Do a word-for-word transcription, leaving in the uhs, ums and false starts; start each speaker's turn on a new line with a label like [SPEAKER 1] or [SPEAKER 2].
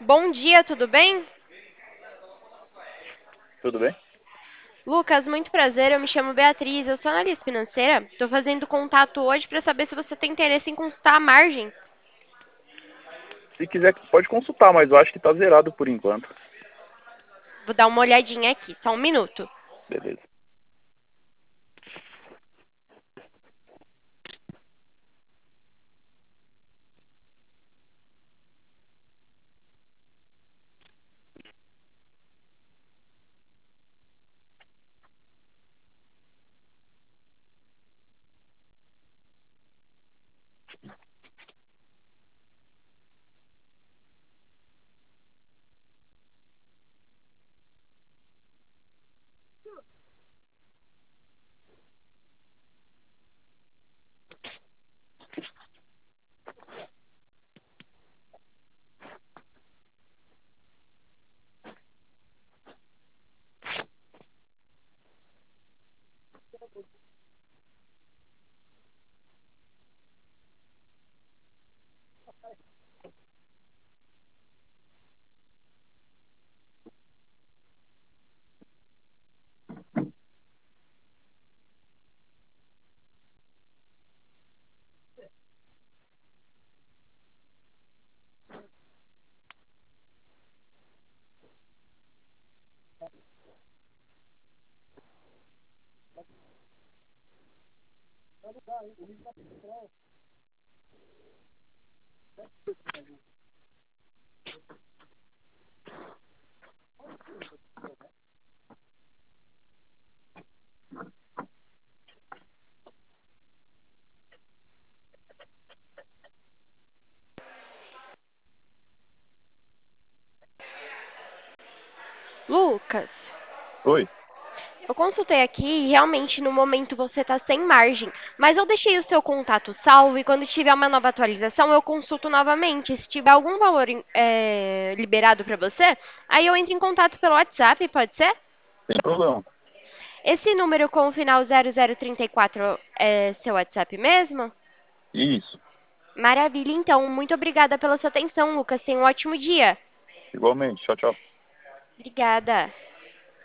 [SPEAKER 1] Bom dia, tudo bem?
[SPEAKER 2] Tudo bem?
[SPEAKER 1] Lucas, muito prazer. Eu me chamo Beatriz, eu sou analista financeira. Estou fazendo contato hoje para saber se você tem interesse em consultar a margem.
[SPEAKER 2] Se quiser, pode consultar, mas eu acho que tá zerado por enquanto.
[SPEAKER 1] Vou dar uma olhadinha aqui, só um minuto.
[SPEAKER 2] Beleza.
[SPEAKER 1] Lucas,
[SPEAKER 2] Oi.
[SPEAKER 1] eu consultei aqui e realmente no momento você está sem margem, mas eu deixei o seu contato salvo e quando tiver uma nova atualização eu consulto novamente. Se tiver algum valor eh, liberado para você, aí eu entro em contato pelo WhatsApp, pode ser?
[SPEAKER 2] Sem problema.
[SPEAKER 1] Esse número com o final zero zero trinta e quatro é seu WhatsApp mesmo?
[SPEAKER 2] Isso.
[SPEAKER 1] Maravilha, então. Muito obrigada pela sua atenção, Lucas. Tenha um ótimo dia.
[SPEAKER 2] Igualmente. Tchau, tchau.
[SPEAKER 1] Obrigada.